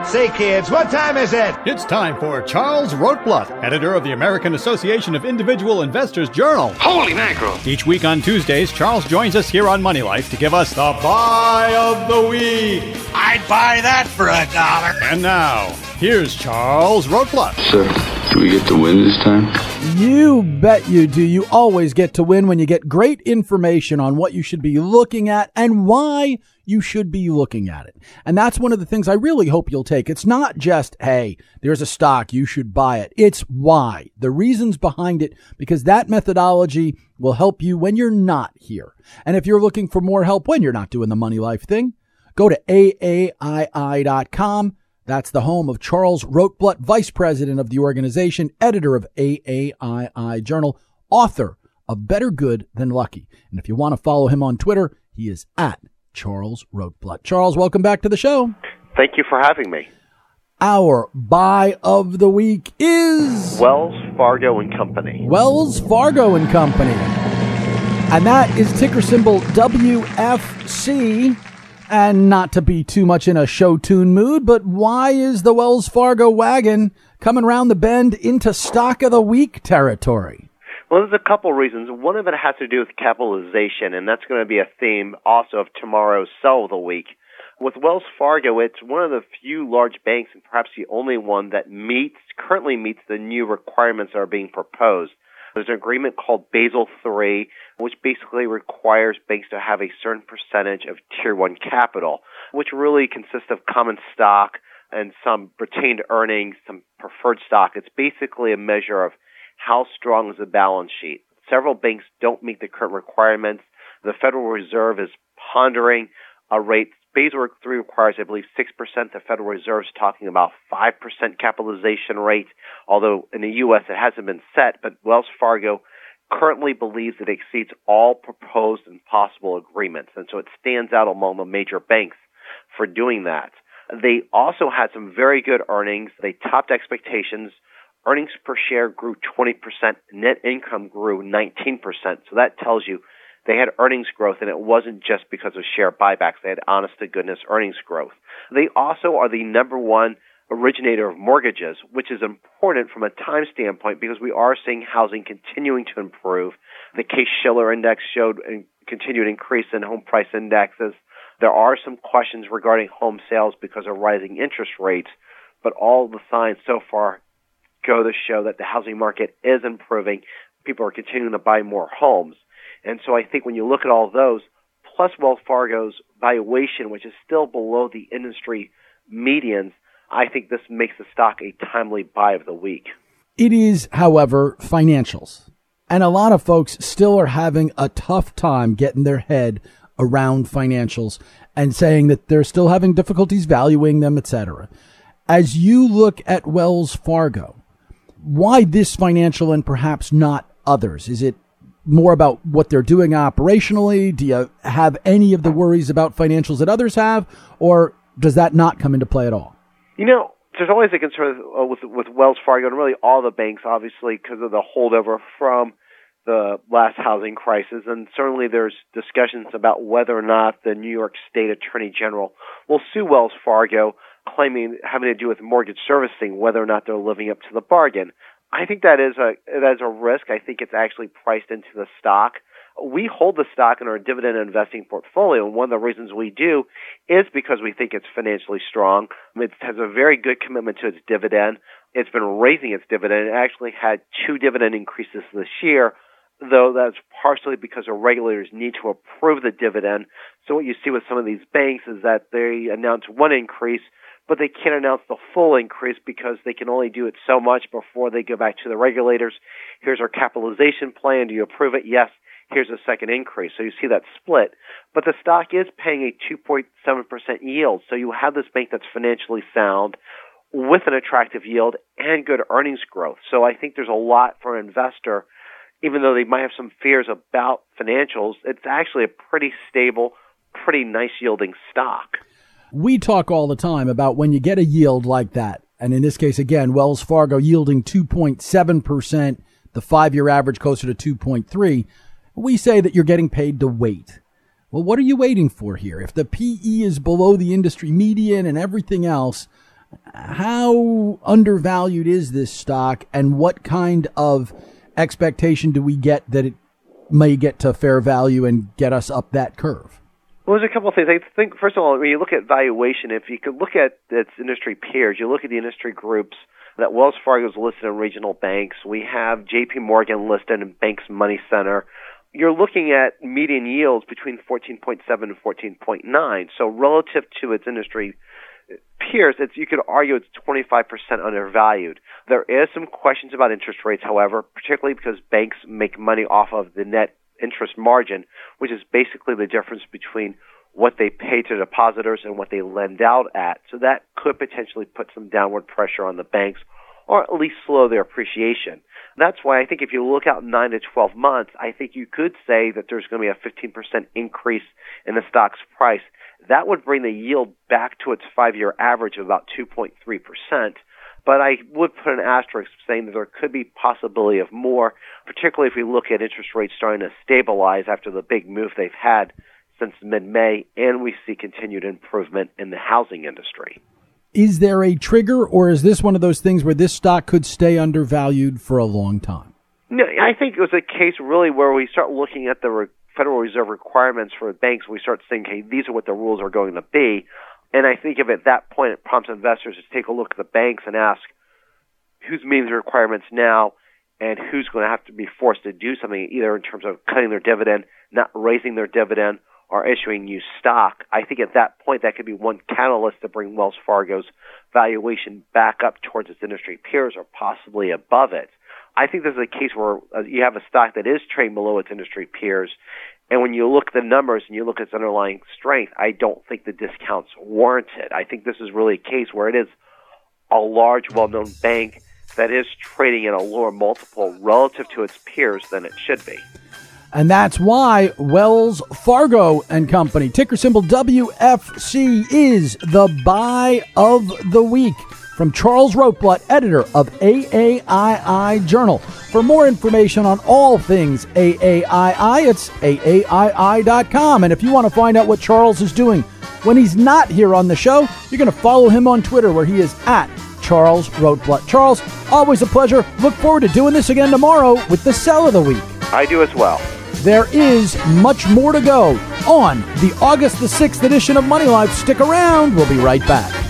Say, kids, what time is it? It's time for Charles Rotblat, editor of the American Association of Individual Investors Journal. Holy mackerel! Each week on Tuesdays, Charles joins us here on Money Life to give us the buy of the week. I'd buy that for $1. And now, here's Charles Rotblat. Sir, do we get to win this time? You bet you do. You always get to win when you get great information on what you should be looking at and why you should be looking at it. And that's one of the things I really hope you'll take. It's not just, hey, there's a stock, you should buy it. It's why, the reasons behind it, because that methodology will help you when you're not here. And if you're looking for more help when you're not doing the Money Life thing, go to AAII.com. That's the home of Charles Rotblat, vice president of the organization, editor of AAII Journal, author of Better Good Than Lucky. And if you want to follow him on Twitter, he is at Charles Rotblat. Charles, welcome back to the show. Thank you for having me. Our buy of the week is Wells Fargo and Company. Wells Fargo and Company. And that is ticker symbol WFC. And not to be too much in a show tune mood, but why is the Wells Fargo wagon coming around the bend into stock of the week territory? Well, there's a couple reasons. One of it has to do with capitalization, and that's going to be a theme also of tomorrow's sell of the week. With Wells Fargo, it's one of the few large banks, and perhaps the only one that currently meets the new requirements that are being proposed. There's an agreement called Basel III, which basically requires banks to have a certain percentage of Tier 1 capital, which really consists of common stock and some retained earnings, some preferred stock. It's basically a measure of how strong is the balance sheet. Several banks don't meet the current requirements. The Federal Reserve is pondering a rate. Basel III requires, I believe, 6%. The Federal Reserve is talking about 5% capitalization rate, although in the U.S. it hasn't been set. But Wells Fargo currently believes it exceeds all proposed and possible agreements, and so it stands out among the major banks for doing that. They also had some very good earnings. They topped expectations. Earnings per share grew 20%. Net income grew 19%. So that tells you they had earnings growth, and it wasn't just because of share buybacks. They had honest-to-goodness earnings growth. They also are the number one originator of mortgages, which is important from a time standpoint because we are seeing housing continuing to improve. The Case-Shiller Index showed a continued increase in home price indexes. There are some questions regarding home sales because of rising interest rates, but all the signs so far go to show that the housing market is improving. People are continuing to buy more homes. And so I think when you look at all those, plus Wells Fargo's valuation, which is still below the industry medians, I think this makes the stock a timely buy of the week. It is, however, financials. And a lot of folks still are having a tough time getting their head around financials and saying that they're still having difficulties valuing them, etc. As you look at Wells Fargo, why this financial and perhaps not others? Is it more about what they're doing operationally? Do you have any of the worries about financials that others have, or does that not come into play at all? You know, there's always a concern with Wells Fargo and really all the banks, obviously, because of the holdover from the last housing crisis. And certainly there's discussions about whether or not the New York State Attorney General will sue Wells Fargo, claiming having to do with mortgage servicing, whether or not they're living up to the bargain. I think that is a risk. I think it's actually priced into the stock. We hold the stock in our dividend investing portfolio, and one of the reasons we do is because we think it's financially strong. It has a very good commitment to its dividend. It's been raising its dividend. It actually had 2 dividend increases this year, though that's partially because the regulators need to approve the dividend. So what you see with some of these banks is that they announce one increase, but they can't announce the full increase because they can only do it so much before they go back to the regulators. Here's our capitalization plan. Do you approve it? Yes. Here's a second increase. So you see that split. But the stock is paying a 2.7% yield. So you have this bank that's financially sound with an attractive yield and good earnings growth. So I think there's a lot for an investor. Even though they might have some fears about financials, it's actually a pretty stable, pretty nice yielding stock. We talk all the time about when you get a yield like that, and in this case, again, Wells Fargo yielding 2.7%, the 5-year average closer to 2.3%, we say that you're getting paid to wait. Well, what are you waiting for here? If the PE is below the industry median and everything else, How undervalued is this stock, and what kind of expectation do we get that it may get to fair value and get us up that curve? Well, there's a couple of things. I think, first of all, when you look at valuation, if you could look at its industry peers, you look at the industry groups that Wells Fargo is listed in regional banks. We have J.P. Morgan listed in Banks Money Center. You're looking at median yields between 14.7 and 14.9. So relative to its industry peers, you could argue it's 25% undervalued. There is some questions about interest rates, however, particularly because banks make money off of the net interest margin, which is basically the difference between what they pay to depositors and what they lend out at. So that could potentially put some downward pressure on the banks, or at least slow their appreciation. That's why I think if you look out 9 to 12 months, I think you could say that there's going to be a 15% increase in the stock's price. That would bring the yield back to its 5-year average of about 2.3%. But I would put an asterisk saying that there could be possibility of more, particularly if we look at interest rates starting to stabilize after the big move they've had since mid-May, and we see continued improvement in the housing industry. Is there a trigger, or is this one of those things where this stock could stay undervalued for a long time? No, I think it was a case really where we start looking at the Federal Reserve requirements for banks. We start saying, hey, these are what the rules are going to be. And I think if at that point it prompts investors to take a look at the banks and ask who's meeting the requirements now and who's going to have to be forced to do something, either in terms of cutting their dividend, not raising their dividend, or issuing new stock. I think at that point that could be one catalyst to bring Wells Fargo's valuation back up towards its industry peers or possibly above it. I think this is a case where you have a stock that is trading below its industry peers, and when you look at the numbers and you look at its underlying strength, I don't think the discount's warranted. I think this is really a case where it is a large, well-known bank that is trading at a lower multiple relative to its peers than it should be. And that's why Wells Fargo and Company, ticker symbol WFC, is the buy of the week. From Charles Rotblatt, editor of AAII Journal. For more information on all things AAII, it's AAII.com. And if you want to find out what Charles is doing when he's not here on the show, you're going to follow him on Twitter, where he is at Charles Rotblatt. Charles, always a pleasure. Look forward to doing this again tomorrow with the Sell of the Week. I do as well. There is much more to go on the August the 6th edition of Money Life. Stick around. We'll be right back.